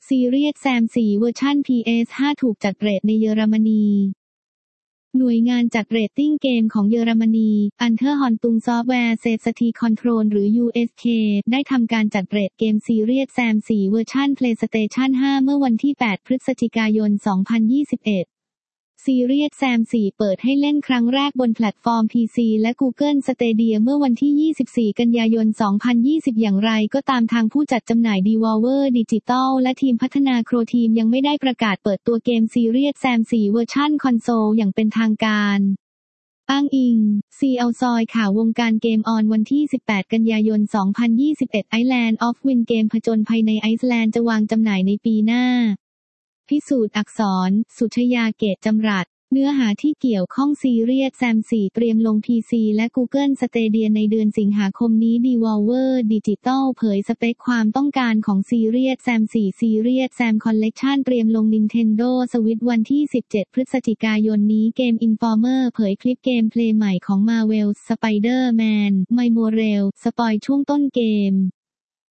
Serious Sam 4 เวอร์ชัน PS5 ถูกจัดเรทในเยอรมนีหน่วยงานจัดเรตติ้งเกมของเยอรมนี Unterhaltung Software Safety Control หรือ USK ได้ทำการจัดเรตเกม Serious Sam 4 เวอร์ชัน PlayStation 5 เมื่อวันที่ 8 พฤศจิกายน 2021Serious Sam 4 เปิดให้เล่นครั้งแรกบนแพลตฟอร์ม PC และ Google Stadia เมื่อวันที่ 24 กันยายน 2020 อย่างไรก็ตามทางผู้จัดจำหน่าย Devolver Digital และทีมพัฒนา Crow Team ยังไม่ได้ประกาศเปิดตัวเกม Serious Sam 4 เวอร์ชันคอนโซลอย่างเป็นทางการอ้างอิง CL ซอยข่าววงการเกมออนวันที่ 18 กันยายน 2021 Island of Wind เกมผจญภัยในไอซ์แลนด์จะวางจำหน่ายในปีหน้าพิสูจน์อักษร สุชยาเกตจำรัดเนื้อหาที่เกี่ยวข้อง Serious Sam 4 เตรียมลง PC และ Google Stadia ในเดือนสิงหาคมนี้ Devolver Digital เผยสเปคความต้องการของ Serious Sam 4 Serious Sam Collection เตรียมลง Nintendo Switch วันที่ 17 พฤศจิกายนนี้เกม Informer เผยคลิปเกมเพลย์ใหม่ของ Marvel's Spider-Man Miles Morales สปอยช่วงต้นเกม